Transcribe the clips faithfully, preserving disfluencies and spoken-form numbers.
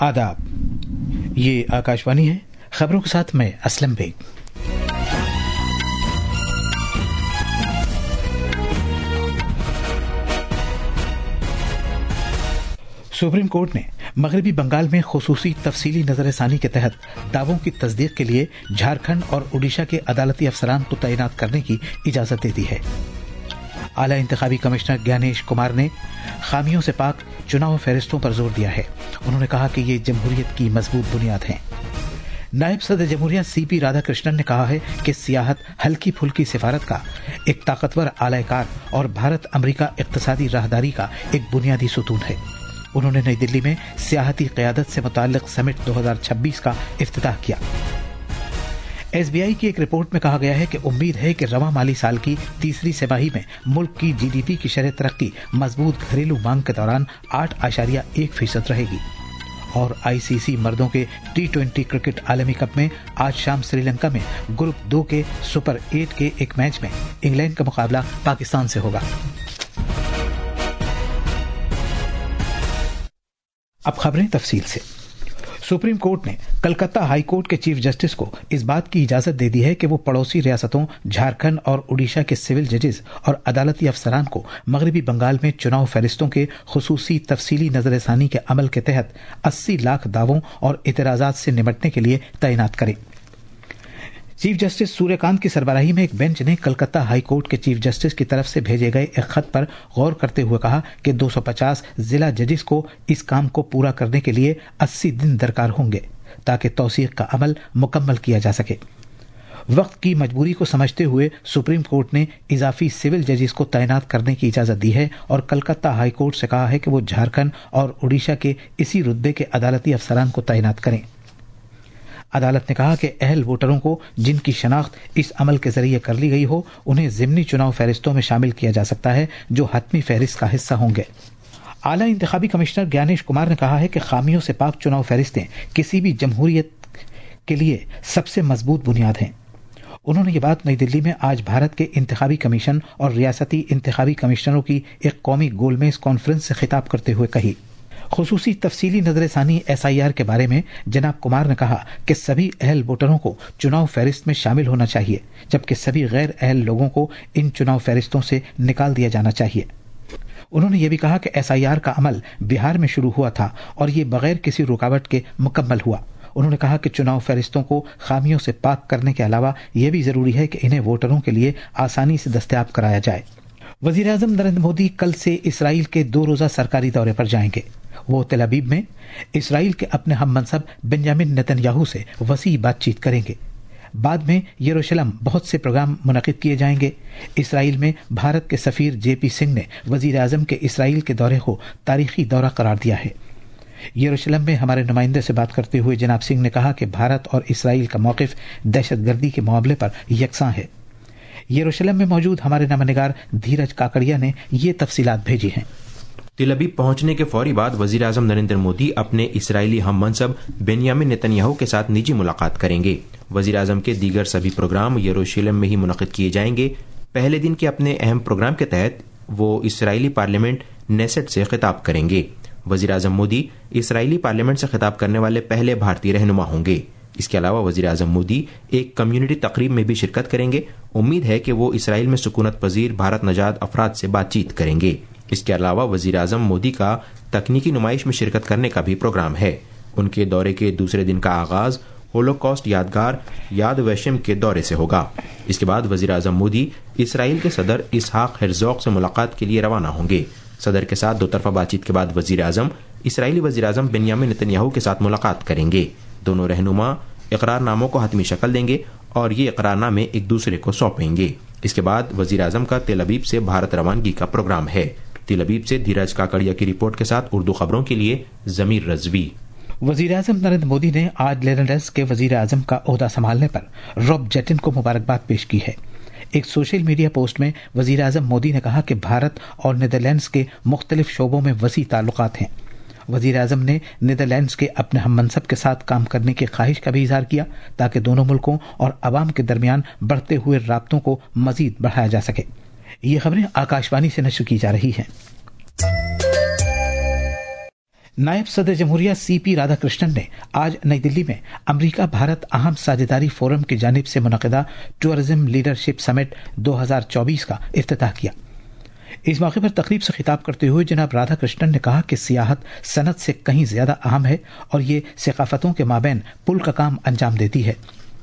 आदाब, ये आकाशवाणी है। खबरों के साथ मैं असलम बेग। सुप्रीम कोर्ट ने मगरबी बंगाल में खुसूसी तफसीली नजरसानी के तहत दावों की तस्दीक के लिए झारखंड और उड़ीसा के अदालती अफसरान को तैनात करने की इजाजत दे दी है। आला इंतखाबी कमिश्नर ज्ञानेश कुमार ने खामियों से पाक चुनाव फहरिस्तों पर जोर दिया है। उन्होंने कहा कि ये जमहूरियत की मजबूत बुनियाद हैं। नायब सदर जमहूरिया सी पी राधाकृष्णन ने कहा है कि सियाहत हल्की फुल्की सिफारत का एक ताकतवर आलायकार और भारत अमरीका इक्तिसादी राहदारी का एक बुनियादी सुतून है। उन्होंने नई दिल्ली में सियाहती क़यादत से मुताल्लिक़ समिट दो हज़ार छब्बीस का इफ्तिताह किया। एस बी आई की एक रिपोर्ट में कहा गया है कि उम्मीद है कि रवां माली साल की तीसरी तिमाही में मुल्क की जी डी पी की शरह तरक्की मजबूत घरेलू मांग के दौरान आठ आशारिया एक फीसद रहेगी। और आई सी सी मर्दों के टी ट्वेंटी क्रिकेट आलमी कप में आज शाम श्रीलंका में ग्रुप दो के सुपर एट के एक मैच में इंग्लैंड का मुकाबला पाकिस्तान से होगा। अब खबरें तफसील से। सुप्रीम कोर्ट ने कलकत्ता हाई कोर्ट के चीफ जस्टिस को इस बात की इजाजत दे दी है कि वो पड़ोसी रियासतों झारखंड और उड़ीसा के सिविल जजेस और अदालती अफसरान को मगरबी बंगाल में चुनाव फहरिस्तों के खुसूसी तफसीली नजरसानी के अमल के तहत अस्सी लाख दावों और इतराजात से निपटने के लिए तैनात करें। चीफ जस्टिस सूर्यकांत की सरबराही में एक बेंच ने कलकत्ता हाई कोर्ट के चीफ जस्टिस की तरफ से भेजे गए एक खत पर गौर करते हुए कहा कि दो सौ पचास जिला जजेस को इस काम को पूरा करने के लिए अस्सी दिन दरकार होंगे ताकि तौसीक का अमल मुकम्मल किया जा सके। वक्त की मजबूरी को समझते हुए सुप्रीम कोर्ट ने इजाफी सिविल जजेस को तैनात करने की इजाजत दी है और कलकत्ता हाई कोर्ट से कहा है कि वो झारखंड और उड़ीसा के इसी रुतबे के अदालती अफसरान को तैनात करें। अदालत ने कहा कि अहल वोटरों को जिनकी शनाख्त इस अमल के जरिए कर ली गई हो उन्हें जिमनी चुनाव फहरिस्तों में शामिल किया जा सकता है जो हतमी फहरिस्त का हिस्सा होंगे। आला इंतखाबी कमिश्नर ज्ञानेश कुमार ने कहा है कि खामियों से पाक चुनाव फहरिस्तें किसी भी जमहूरियत के लिए सबसे मजबूत बुनियाद हैं। उन्होंने ये बात नई दिल्ली में आज भारत के इंतखाबी कमीशन और रियासती इंतखाबी कमिश्नरों की एक कौमी गोलमेज कॉन्फ्रेंस से खिताब करते हुए कही। खुसूसी तफसीली नजरसानी एस आई आर के बारे में जनाब कुमार ने कहा कि सभी अहल वोटरों को चुनाव फहरिस्त में शामिल होना चाहिए जबकि सभी गैर अहल लोगों को इन चुनाव फहरिस्तों से निकाल दिया जाना चाहिए। उन्होंने ये भी कहा कि एस आई आर का अमल बिहार में शुरू हुआ था और ये बगैर किसी रुकावट के मुकम्मल हुआ। उन्होंने कहा कि चुनाव फहरिस्तों को खामियों से पाक करने के अलावा यह भी जरूरी है कि इन्हें वोटरों के लिए आसानी से दस्तयाब कराया जाए। वजीर आजम नरेंद्र मोदी कल से इसराइल के दो रोजा सरकारी दौरे पर जाएंगे। वो तेल अवीव में इसराइल के अपने हम मनसब बेंजामिन नेतन्याहू से वसी बातचीत करेंगे। बाद में यरूशलेम बहुत से प्रोग्राम मुनक़िद किए जाएंगे। इसराइल में भारत के सफीर जे पी सिंह ने वजीर आजम के इसराइल के दौरे को तारीखी दौरा करार दिया है। यरूशलेम में हमारे नुमाइंदे से बात करते हुए जनाब सिंह ने कहा कि भारत और इसराइल का मौक़िफ़ दहशतगर्दी के मामले पर यकसां है। यरूशलेम में मौजूद हमारे नमनिगार धीरज काकड़िया ने ये तफसीलात भेजी हैं। तेल अवीव पहुंचने के फौरी बाद वजीर आजम नरेंद्र मोदी अपने इसराइली हम मनसब बेंयामिन नेतन्याहू के साथ निजी मुलाकात करेंगे। वजीर आजम के दीगर सभी प्रोग्राम यरूशलेम में ही मुनक़िद किए जाएंगे। पहले दिन के अपने अहम प्रोग्राम के तहत वो इसराइली पार्लियामेंट नेसेट से खिताब करेंगे। वजीर आजम मोदी इसराइली पार्लियामेंट से खिताब करने वाले पहले भारतीय रहनुमा होंगे। इसके अलावा वजीर आजम मोदी एक कम्युनिटी तकरीब में भी शिरकत करेंगे। उम्मीद है कि वो इसराइल में सुकूनत पजीर भारत नजाद अफराद से बातचीत करेंगे। इसके अलावा वजीर आजम मोदी का तकनीकी नुमाइश में शिरकत करने का भी प्रोग्राम है। उनके दौरे के दूसरे दिन का आगाज होलोकॉस्ट यादगार याद वैशम के दौरे से होगा। इसके बाद वजीर आजम मोदी इसराइल के सदर इसहाक हेर्ज़ोग से मुलाकात के लिए रवाना होंगे। सदर के साथ दो तरफा बातचीत के बाद वजीर आजम इसराइली वजीर आजम बेंयामिन नेतन्याहू के साथ मुलाकात करेंगे। दोनों रहनुमा इकरारनामों को हतमी शक्ल देंगे और ये इकरारनामे एक दूसरे को सौंपेंगे। इसके बाद वजीर आजम का तेल अवीव से भारत रवानगी का प्रोग्राम है। तेल अवीव से धीरज काकड़िया की रिपोर्ट के साथ उर्दू खबरों के लिए जमीर रजवी। वजीर आजम नरेंद्र मोदी ने आज नेदरलैंड्स के वजीर आजम का ओहदा संभालने पर रॉब जेटन को मुबारकबाद पेश की है। एक सोशल मीडिया पोस्ट में वजीर आजम मोदी ने कहा कि भारत और नेदरलैंड्स के मुख्तलिफ शोबों में वसी ताल्लुकात हैं। वजीर आजम ने नीदरलैंड्स के अपने हम मनसब के साथ काम करने की ख्वाहिश का भी इजहार किया ताकि दोनों मुल्कों और अवाम के दरमियान बढ़ते हुए राब्तों को मजीद बढ़ाया जा सके। ये खबरें आकाशवाणी से नश्र की जा रही हैं। नायब सदर जमहूरिया सी पी राधाकृष्णन ने आज नई दिल्ली में अमरीका भारत अहम साझेदारी फोरम की जानिब से मुनक़िदा टूरिज्म लीडरशिप समिट दो हज़ार चौबीस का इफ्तिताह किया। इस मौके पर तकरीब से खिताब करते हुए जनाब राधाकृष्णन ने कहा कि सियाहत सनत से कहीं ज्यादा अहम है और ये सकाफतों के माबैन पुल का काम अंजाम देती है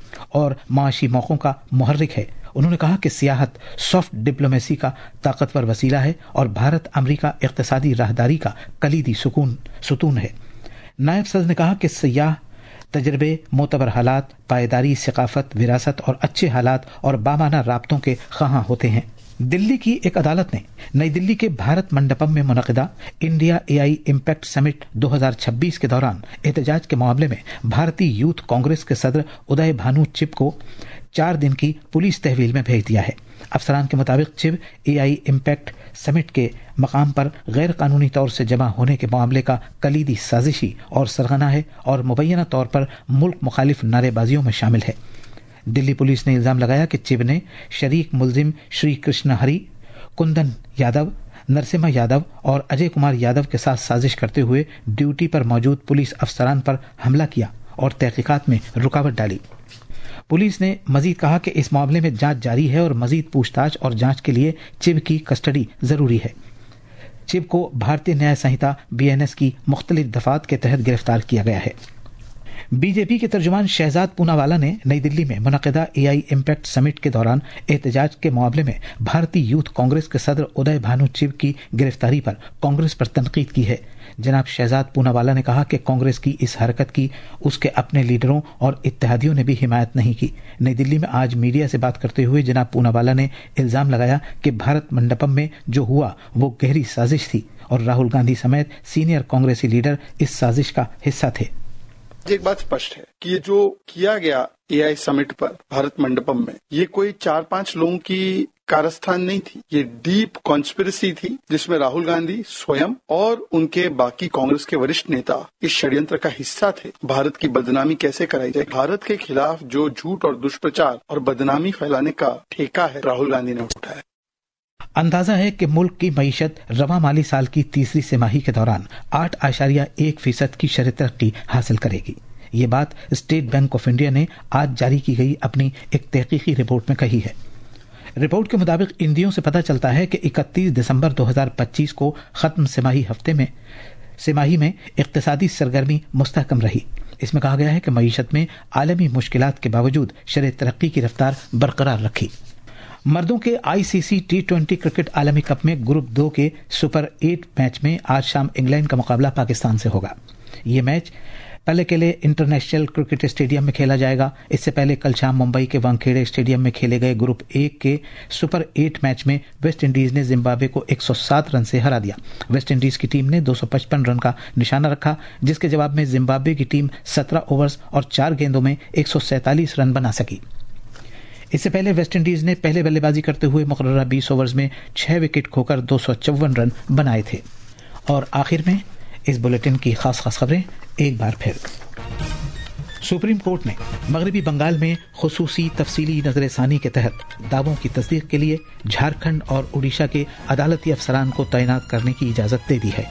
और माशी मौक़ों का मुहर्रिक है। उन्होंने कहा कि सियाहत सॉफ्ट डिप्लोमेसी का ताकतवर वसीला है और भारत अमरीका इक़्तिसादी राहदारी का कलीदी सुकून सुतून है। नायब सदर ने कहा कि सियाह तजर्बे, मोतबर हालात, पायदारी, सकाफत, विरासत और अच्छे हालात और बामाना राब्तों के ख़्वाहां होते हैं। दिल्ली की एक अदालत ने नई दिल्ली के भारत मंडपम में मुनक़िदा India A I impact summit दो हज़ार छब्बीस के दौरान एहतजाज के मामले में भारतीय यूथ कांग्रेस के सदर उदय भानु चिब को चार दिन की पुलिस तहवील में भेज दिया है। अफसरान के मुताबिक चिब ए आई इम्पैक्ट समिट के मकाम पर गैर कानूनी तौर से जमा होने के मामले का कलीदी साजिशी और सरगना है और मुबैना तौर पर मुल्क मुखालिफ नारेबाजियों में शामिल है। दिल्ली पुलिस ने इल्जाम लगाया कि चिब ने शरीक मुलजिम श्री कृष्ण हरि, कुंदन यादव, नरसिम्हा यादव और अजय कुमार यादव के साथ साजिश करते हुए ड्यूटी पर मौजूद पुलिस अफसरान पर हमला किया और तहकीकात में रुकावट डाली। पुलिस ने मजीद कहा कि इस मामले में जांच जारी है और मजीद पूछताछ और जांच के लिए चिब की कस्टडी जरूरी है। चिब को भारतीय न्याय संहिता बी एन एस की मुख्तलिफ दफात के तहत गिरफ्तार किया गया है। बीजेपी के तर्जुमान शहजाद पूनावाला ने नई दिल्ली में मुनक़िदा ए आई इम्पैक्ट समिट के दौरान एहतजाज के मामले में भारतीय यूथ कांग्रेस के सदर उदय भानु चिब की गिरफ्तारी पर कांग्रेस पर तनकीद की है। जनाब शहजाद पूनावाला ने कहा कि कांग्रेस की इस हरकत की उसके अपने लीडरों और इत्तेहादियों ने भी हिमायत नहीं की। नई दिल्ली में आज मीडिया से बात करते हुए जनाब पूनावाला ने इल्जाम लगाया कि भारत मंडपम में जो हुआ वो गहरी साजिश थी और राहुल गांधी समेत सीनियर कांग्रेसी लीडर इस साजिश का हिस्सा थे। एक बात स्पष्ट है कि ये जो किया गया ए आई समिट पर भारत मंडपम में, ये कोई चार पांच लोगों की कारस्थान नहीं थी। ये डीप कॉन्स्पिरेसी थी जिसमें राहुल गांधी स्वयं और उनके बाकी कांग्रेस के वरिष्ठ नेता इस षड्यंत्र का हिस्सा थे। भारत की बदनामी कैसे कराई जाए, भारत के खिलाफ जो झूठ और दुष्प्रचार और बदनामी फैलाने का ठेका है राहुल गांधी ने उठाया। अंदाजा है कि मुल्क की मईशत रवा माली साल की तीसरी तिमाही के दौरान आठ आशारिया एक फीसद की शरह तरक्की हासिल करेगी। ये बात स्टेट बैंक ऑफ इंडिया ने आज जारी की गई अपनी एक तहकीकी रिपोर्ट में कही है। रिपोर्ट के मुताबिक इंदियों से पता चलता है कि इकतीस दिसंबर दो हज़ार पच्चीस को खत्म तिमाही हफ्ते में तिमाही में इक्तिसादी सरगर्मी मुस्तहकम रही। इसमें कहा गया है कि मईशत में आलमी मुश्किलात के बावजूद शरह तरक्की की रफ्तार बरकरार रखी। मर्दों के I C C T twenty cricket आलमी कप में ग्रुप दो के सुपर एट मैच में आज शाम इंग्लैंड का मुकाबला पाकिस्तान से होगा। ये match Pallekele international cricket stadium में खेला जाएगा। इससे पहले कल शाम मुंबई के वानखेड़े स्टेडियम में खेले गए ग्रुप एक के सुपर एट मैच में वेस्ट इंडीज ने जिम्बाब्वे को एक सौ सात रन से हरा दिया। वेस्ट इंडीज की टीम ने दो सौ पचपन रन का निशाना रखा, जिसके जवाब में जिम्बाब्वे की टीम सत्रह ओवर्स और चार गेंदों में एक सौ सैंतालीस रन बना सकी। इससे पहले वेस्ट इंडीज ने पहले बल्लेबाजी करते हुए मुकर्ररा बीस ओवर्स में छह विकेट खोकर दो सौ चौवन रन बनाए थे। और आखिर में इस बुलेटिन की खास खास खबरें एक बार फिर। सुप्रीम कोर्ट ने मगरबी बंगाल में खुसूसी तफसीली नजरसानी के तहत दावों की तस्दीक के लिए झारखंड और उड़ीसा के अदालती अफसरान को तैनात करने की इजाजत दे दी है।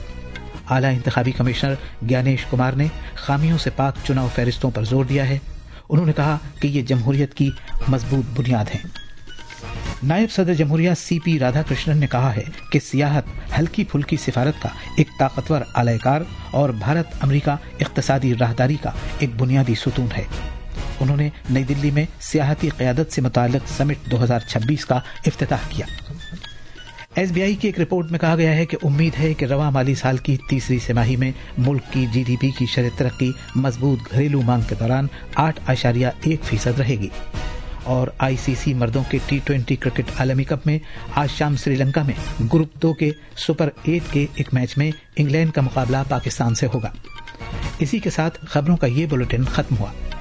आला इंतखाबी कमिश्नर ज्ञानेश कुमार ने खामियों से पाक चुनाव फहरिस्तों पर जोर दिया है। उन्होंने कहा कि ये जमहूरियत की मजबूत बुनियाद है। नायब सदर जमहूरिया सी पी राधाकृष्णन ने कहा है कि सियाहत हल्की फुल्की सिफारत का एक ताकतवर आलायकार और भारत अमेरिका इक्तिसादी राहदारी का एक बुनियादी सुतून है। उन्होंने नई दिल्ली में सियाहती क़यादत से मुताल्लिक़ समिट दो हज़ार छब्बीस का इफ्तिताह किया। एस बी आई की एक रिपोर्ट में कहा गया है कि उम्मीद है कि रवा माली साल की तीसरी तिमाही में मुल्क की जी डी पी की शरह तरक्की मजबूत घरेलू मांग के दौरान आठ आशारिया एक फीसद रहेगी। और आई सी सी मर्दों के टी ट्वेंटी क्रिकेट आलमी कप में आज शाम श्रीलंका में ग्रुप दो के सुपर एट के एक मैच में इंग्लैंड का मुकाबला पाकिस्तान से होगा। इसी के साथ खबरों का ये बुलेटिन खत्म हुआ।